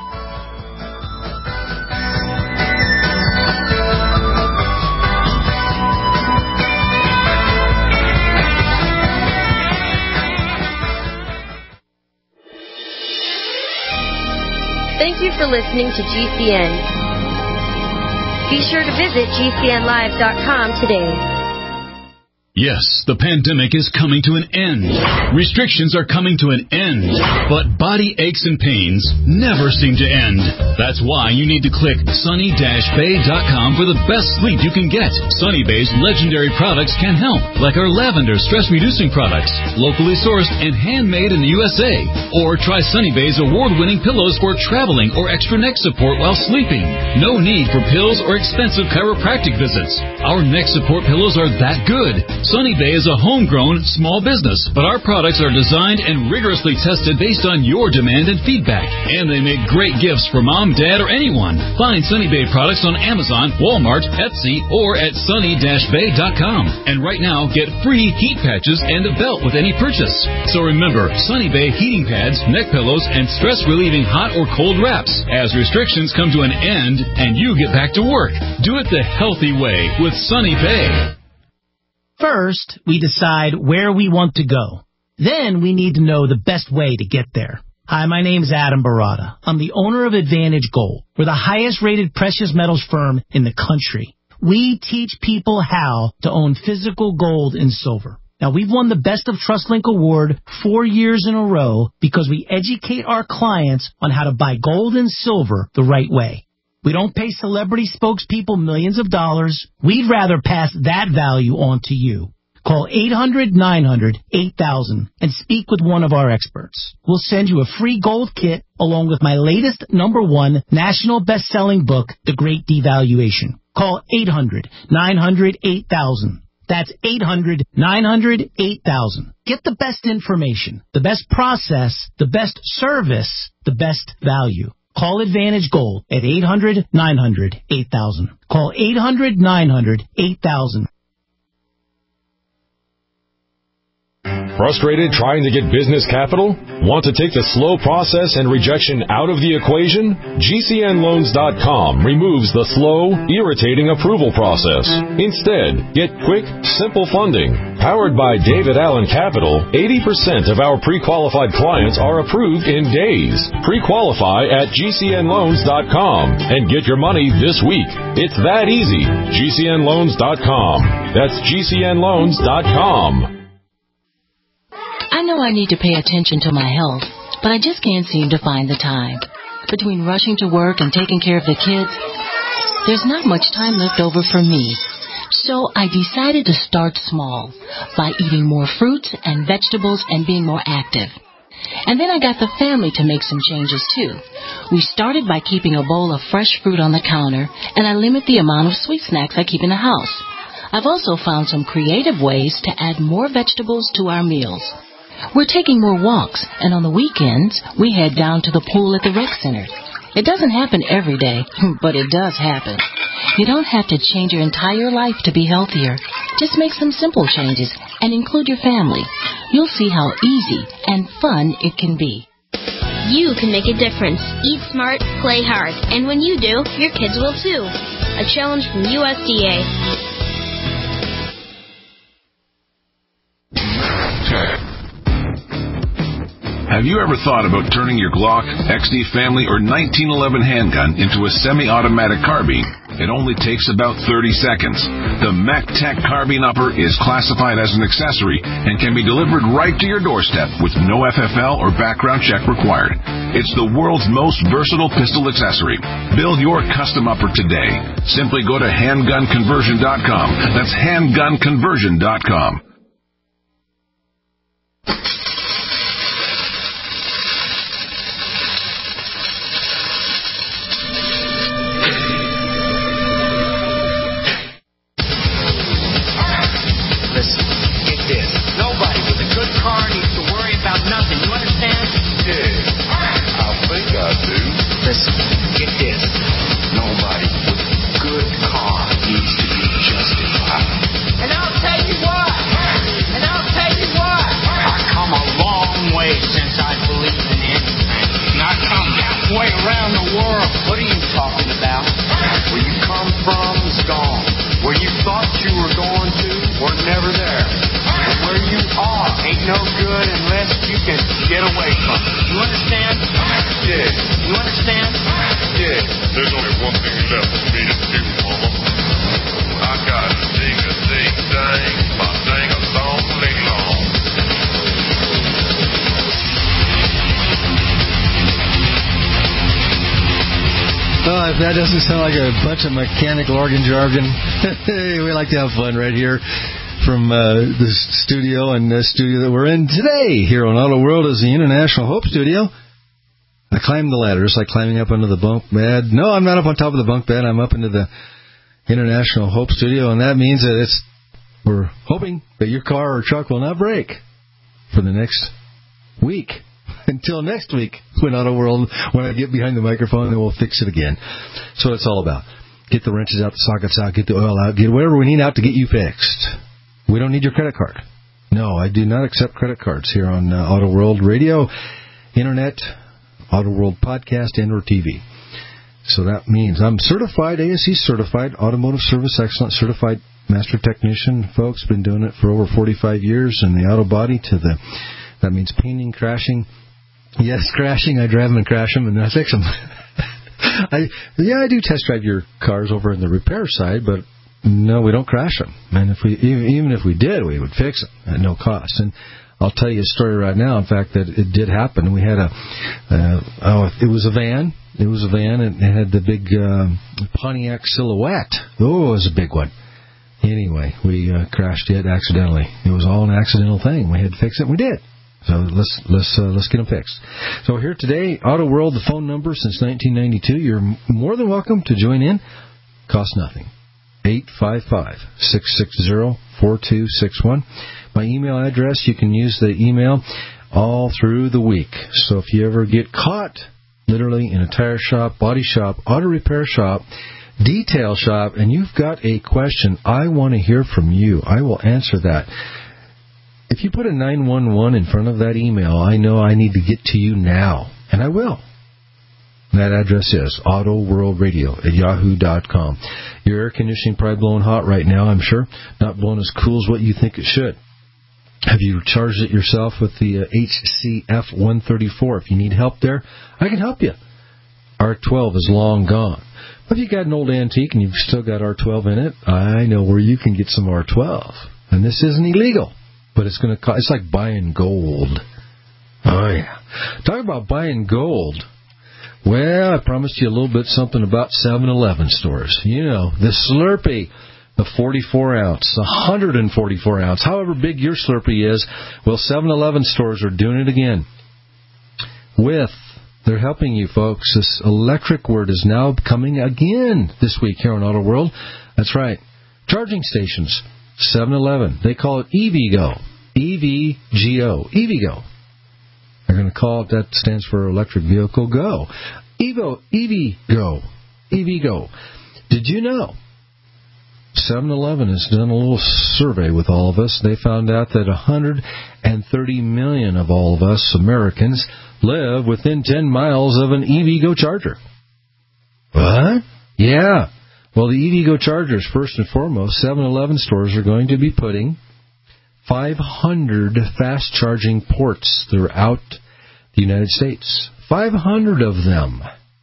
Thank you for listening to G C N. Be sure to visit G C N live dot com today. Yes, the pandemic is coming to an end. Restrictions are coming to an end. But body aches and pains never seem to end. That's why you need to click Sunny Bay dot com for the best sleep you can get. Sunny Bay's legendary products can help, like our lavender stress-reducing products, locally sourced and handmade in the U S A. Or try Sunny Bay's award-winning pillows for traveling or extra neck support while sleeping. No need for pills or expensive chiropractic visits. Our neck support pillows are that good. Sunny Bay is a homegrown small business, but our products are designed and rigorously tested based on your demand and feedback. And they make great gifts for mom, dad, or anyone. Find Sunny Bay products on Amazon, Walmart, Etsy, or at Sunny Bay dot com. And right now, get free heat patches and a belt with any purchase. So remember, Sunny Bay heating pads, neck pillows, and stress-relieving hot or cold wraps. As restrictions come to an end and you get back to work, do it the healthy way with Sunny Bay. First, we decide where we want to go. Then we need to know the best way to get there. Hi, my name is Adam Barada. I'm the owner of Advantage Gold. We're the highest-rated precious metals firm in the country. We teach people how to own physical gold and silver. Now, we've won the Best of TrustLink Award four years in a row because we educate our clients on how to buy gold and silver the right way. We don't pay celebrity spokespeople millions of dollars. We'd rather pass that value on to you. Call eight hundred nine hundred eight thousand and speak with one of our experts. We'll send you a free gold kit along with my latest number one national best-selling book, The Great Devaluation. Call eight hundred nine hundred eight thousand. That's eight hundred nine hundred eight thousand. Get the best information, the best process, the best service, the best value. Call Advantage Gold at eight hundred nine hundred eight thousand. Call eight hundred nine hundred eight thousand. Frustrated trying to get business capital? Want to take the slow process and rejection out of the equation? G C N loans dot com removes the slow, irritating approval process. Instead, get quick, simple funding. Powered by David Allen Capital, eighty percent of our pre-qualified clients are approved in days. Pre-qualify at G C N loans dot com and get your money this week. It's that easy. G C N loans dot com. That's G C N loans dot com. I know I need to pay attention to my health, but I just can't seem to find the time. Between rushing to work and taking care of the kids, there's not much time left over for me. So I decided to start small by eating more fruits and vegetables and being more active. And then I got the family to make some changes too. We started by keeping a bowl of fresh fruit on the counter, and I limit the amount of sweet snacks I keep in the house. I've also found some creative ways to add more vegetables to our meals. We're taking more walks, and on the weekends, we head down to the pool at the rec center. It doesn't happen every day, but it does happen. You don't have to change your entire life to be healthier. Just make some simple changes and include your family. You'll see how easy and fun it can be. You can make a difference. Eat smart, play hard. And when you do, your kids will too. A challenge from U S D A. Have you ever thought about turning your Glock, X D Family, or nineteen eleven handgun into a semi-automatic carbine? It only takes about thirty seconds. The MacTac Carbine Upper is classified as an accessory and can be delivered right to your doorstep with no F F L or background check required. It's the world's most versatile pistol accessory. Build your custom upper today. Simply go to handgun conversion dot com. That's handgun conversion dot com. That doesn't sound like a bunch of mechanical organ jargon. We like to have fun right here from uh, the studio, and the studio that we're in today here on Auto World is the International Hope Studio. I climbed the ladder. It's like climbing up under the bunk bed. No, I'm not up on top of the bunk bed. I'm up into the International Hope Studio, and that means that it's we're hoping that your car or truck will not break for the next week. Until next week, when Auto World, when I get behind the microphone, then we'll fix it again. So it's all about. Get the wrenches out, the sockets out, get the oil out, get whatever we need out to get you fixed. We don't need your credit card. No, I do not accept credit cards here on uh, Auto World Radio, Internet, Auto World Podcast, and or T V. So that means I'm certified, A S E certified, Automotive Service Excellence certified master technician. Folks, been doing it for over forty-five years in the auto body to the, that means painting, crashing. Yes, crashing. I drive them and crash them, and I fix them. I, yeah, I do test drive your cars over in the repair side, but no, we don't crash them. And if we, even if we did, we would fix them at no cost. And I'll tell you a story right now. In fact, that it did happen. We had a, uh, oh, it was a van. It was a van, and it had the big um, Pontiac Silhouette. Oh, it was a big one. Anyway, we uh, crashed it accidentally. It was all an accidental thing. We had to fix it, and we did. So let's let's uh, let's get them fixed. So here today, Auto World, the phone number since nineteen ninety-two. You're more than welcome to join in. Cost nothing. eight five five, six six zero, four two six one. My email address, you can use the email all through the week. So if you ever get caught, literally in a tire shop, body shop, auto repair shop, detail shop, and you've got a question, I want to hear from you. I will answer that. If you put a nine one one in front of that email, I know I need to get to you now, and I will. That address is autoworldradio at yahoo dot com. Your air conditioning probably blowing hot right now, I'm sure. Not blowing as cool as what you think it should. Have you charged it yourself with the uh, H C F one thirty-four? If you need help there, I can help you. R twelve is long gone. But if you got an old antique and you've still got R twelve in it, I know where you can get some R twelve. And this isn't illegal, but it's going to cost. It's like buying gold. Oh, yeah. Talk about buying gold. Well, I promised you a little bit something about seven eleven stores. You know, the Slurpee, the forty-four ounce, one hundred forty-four ounce, however big your Slurpee is. Well, seven eleven stores are doing it again. With, they're helping you, folks. This electric word is now coming again this week here on Auto World. That's right. Charging stations, seven eleven. They call it E V Go. E V G O. E V Go. They're going to call it, that stands for Electric Vehicle Go. Evo, E V Go. E V Go. Did you know seven eleven has done a little survey with all of us? They found out that one hundred thirty million of all of us Americans live within ten miles of an E V Go charger. What? Yeah. Well, the E V Go chargers, first and foremost, seven eleven stores are going to be putting five hundred fast-charging ports throughout the United States. five hundred of them.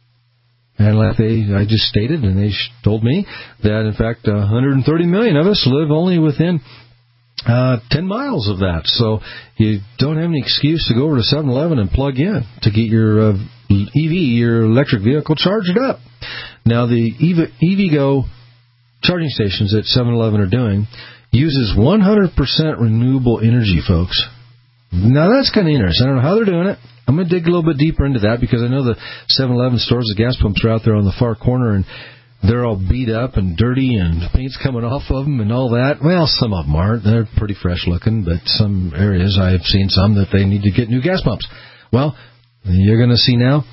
And like they, I just stated, and they told me that, in fact, one hundred thirty million of us live only within uh, ten miles of that. So you don't have any excuse to go over to seven eleven and plug in to get your uh, E V, your electric vehicle, charged up. Now, the E V Go charging stations that seven eleven are doing uses one hundred percent renewable energy, folks. Now, that's kind of interesting. I don't know how they're doing it. I'm going to dig a little bit deeper into that because I know the seven eleven stores, the gas pumps are out there on the far corner, and they're all beat up and dirty and paint's coming off of them and all that. Well, some of them aren't. They're pretty fresh looking, but some areas I've seen some that they need to get new gas pumps. Well, you're going to see now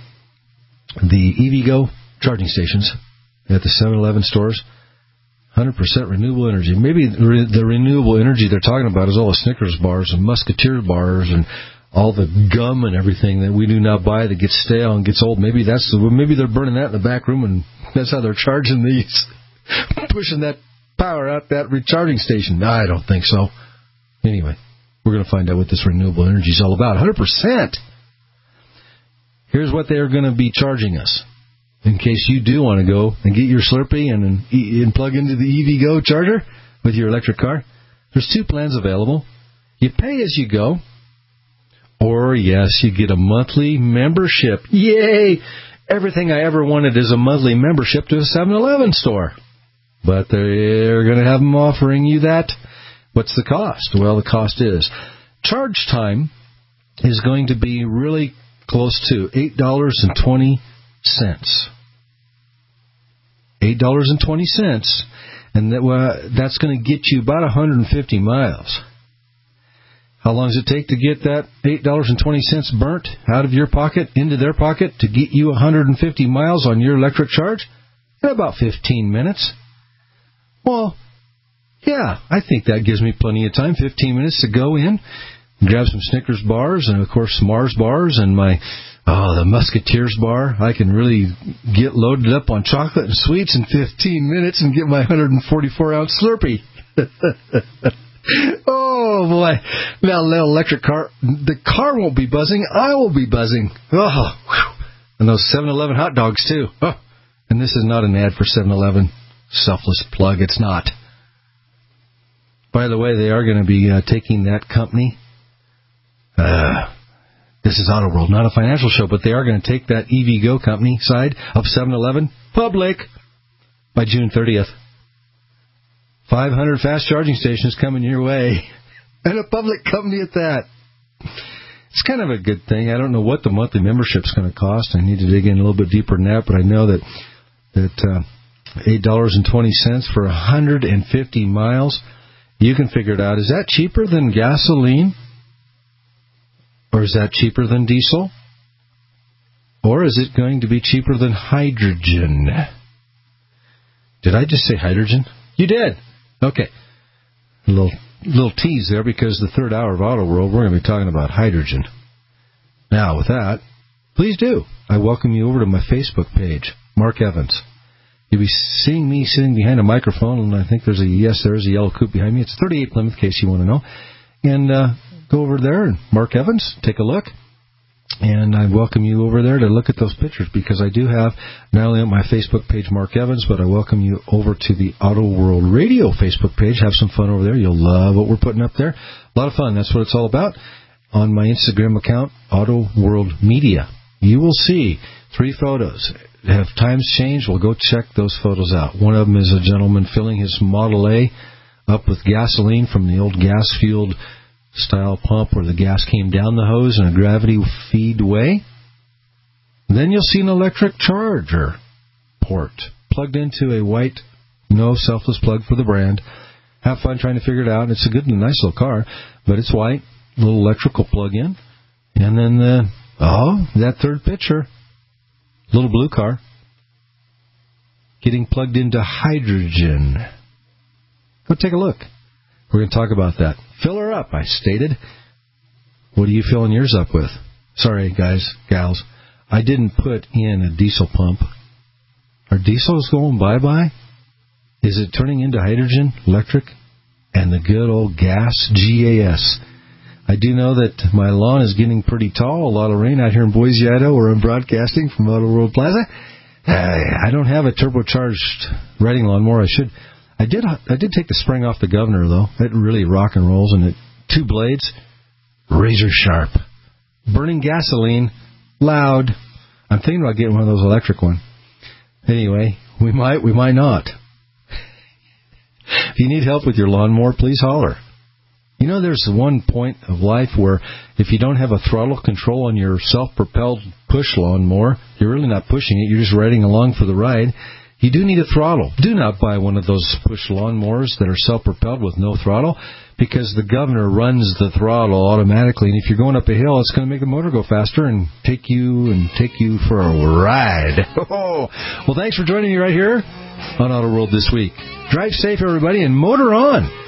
the E V Go charging stations at the seven eleven stores. one hundred percent renewable energy. Maybe the renewable energy they're talking about is all the Snickers bars and Musketeer bars and all the gum and everything that we do not buy that gets stale and gets old. Maybe that's the, maybe they're burning that in the back room, and that's how they're charging these, pushing that power out that recharging station. I don't think so. Anyway, we're going to find out what this renewable energy is all about. one hundred percent. Here's what they're going to be charging us. In case you do want to go and get your Slurpee and, and plug into the E V Go charger with your electric car, there's two plans available. You pay as you go, or, yes, you get a monthly membership. Yay! Everything I ever wanted is a monthly membership to a seven eleven store. But they're going to have them offering you that. What's the cost? Well, the cost is charge time is going to be really close to eight dollars and twenty cents. eight dollars and twenty cents, and that, uh, that's going to get you about one hundred fifty miles. How long does it take to get that eight dollars and twenty cents burnt out of your pocket into their pocket to get you one hundred fifty miles on your electric charge? In about fifteen minutes. Well, yeah, I think that gives me plenty of time, fifteen minutes to go in, grab some Snickers bars and, of course, some Mars bars and my Oh, the Musketeers bar. I can really get loaded up on chocolate and sweets in fifteen minutes and get my one hundred forty-four ounce Slurpee. Oh, boy. Now, that electric car, the car won't be buzzing. I will be buzzing. Oh, whew. And those seven eleven hot dogs, too. Oh. And this is not an ad for seven eleven. Selfless plug. It's not. By the way, they are going to be uh, taking that company. Uh... This is Auto World, not a financial show, but they are going to take that E V Go company side of seven eleven public by June thirtieth. five hundred fast charging stations coming your way, and a public company at that. It's kind of a good thing. I don't know what the monthly membership's going to cost. I need to dig in a little bit deeper than that, but I know that that uh, eight dollars and twenty cents for one hundred fifty miles, you can figure it out. Is that cheaper than gasoline? Or is that cheaper than diesel? Or is it going to be cheaper than hydrogen? Did I just say hydrogen? You did. Okay. A little little tease there because the third hour of Auto World, we're going to be talking about hydrogen. Now, with that, please do. I welcome you over to my Facebook page, Mark Evans. You'll be seeing me sitting behind a microphone, and I think there's a, yes, there's a yellow coupe behind me. It's thirty-eight Plymouth, in case you want to know. And uh, go over there, and Mark Evans, take a look. And I welcome you over there to look at those pictures, because I do have not only on my Facebook page, Mark Evans, but I welcome you over to the Auto World Radio Facebook page. Have some fun over there. You'll love what we're putting up there. A lot of fun. That's what it's all about. On my Instagram account, Auto World Media, you will see three photos. Have times changed? Well, go check those photos out. One of them is a gentleman filling his Model A up with gasoline from the old gas-fueled style pump where the gas came down the hose in a gravity feed way. Then you'll see an electric charger port plugged into a white, no selfless plug for the brand. Have fun trying to figure it out. It's a good and nice little car, but it's white, little electrical plug-in. And then, the, oh, that third picture. Little blue car getting plugged into hydrogen. Go take a look. We're going to talk about that. Fill her up, I stated. What are you filling yours up with? Sorry, guys, gals. I didn't put in a diesel pump. Are diesels going bye-bye? Is it turning into hydrogen, electric, and the good old gas, G A S? I do know that my lawn is getting pretty tall. A lot of rain out here in Boise, Idaho, where I'm broadcasting from Auto World Plaza. I don't have a turbocharged riding lawnmower. I should. I did. I did take the spring off the governor though. It really rock and rolls, and it two blades, razor sharp, burning gasoline, loud. I'm thinking about getting one of those electric ones. Anyway, we might. We might not. If you need help with your lawnmower, please holler. You know, there's one point of life where if you don't have a throttle control on your self-propelled push lawnmower, you're really not pushing it, you're just riding along for the ride. You do need a throttle. Do not buy one of those push lawnmowers that are self-propelled with no throttle, because the governor runs the throttle automatically, and if you're going up a hill, it's going to make the motor go faster and take you and take you for a ride. Oh, well, thanks for joining me right here on Auto World this week. Drive safe, everybody, and motor on.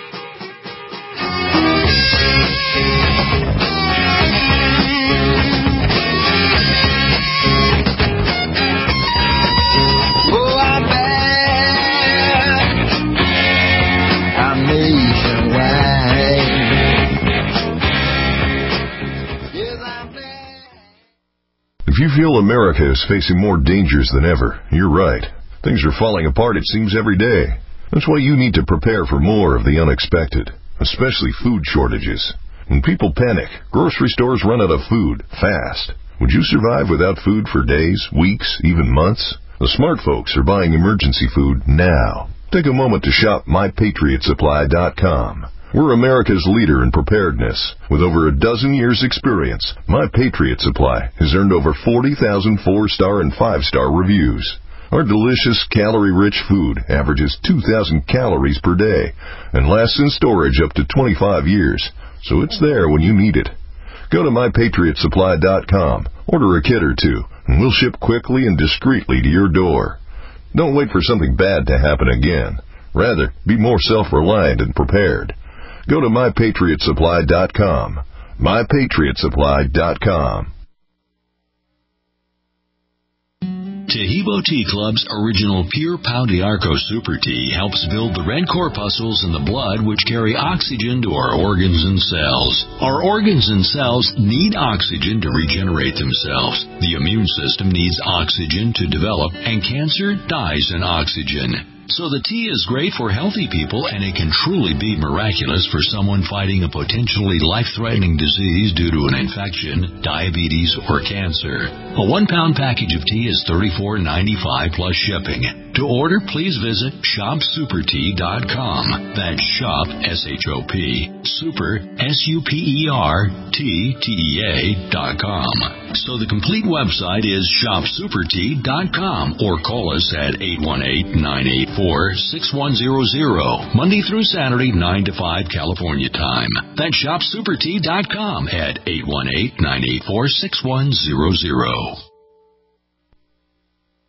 If you feel America is facing more dangers than ever, you're right. Things are falling apart, it seems, every day. That's why you need to prepare for more of the unexpected, especially food shortages. When people panic, grocery stores run out of food fast. Would you survive without food for days, weeks, even months? The smart folks are buying emergency food now. Take a moment to shop my patriot supply dot com. We're America's leader in preparedness. With over a dozen years' experience, My Patriot Supply has earned over forty thousand four-star and five-star reviews. Our delicious, calorie-rich food averages two thousand calories per day and lasts in storage up to twenty-five years, so it's there when you need it. Go to my patriot supply dot com, order a kit or two, and we'll ship quickly and discreetly to your door. Don't wait for something bad to happen again. Rather, be more self-reliant and prepared. Go to my patriot supply dot com. my patriot supply dot com. Tahibo Tea Club's original Pure Pau d'Arco Super Tea helps build the red corpuscles in the blood which carry oxygen to our organs and cells. Our organs and cells need oxygen to regenerate themselves. The immune system needs oxygen to develop, and cancer dies in oxygen. So the tea is great for healthy people, and it can truly be miraculous for someone fighting a potentially life-threatening disease due to an infection, diabetes, or cancer. A one-pound package of tea is thirty-four ninety-five plus shipping. To order, please visit shop super tea dot com. That's shop, S H O P, super, S U P E R, T, T E A dot com. So the complete website is shop super tea dot com, or call us at eight one eight, nine eight four, six one zero zero, Monday through Saturday, nine to five California time. That's shop super tea dot com at eight one eight, nine eight four, six one zero zero.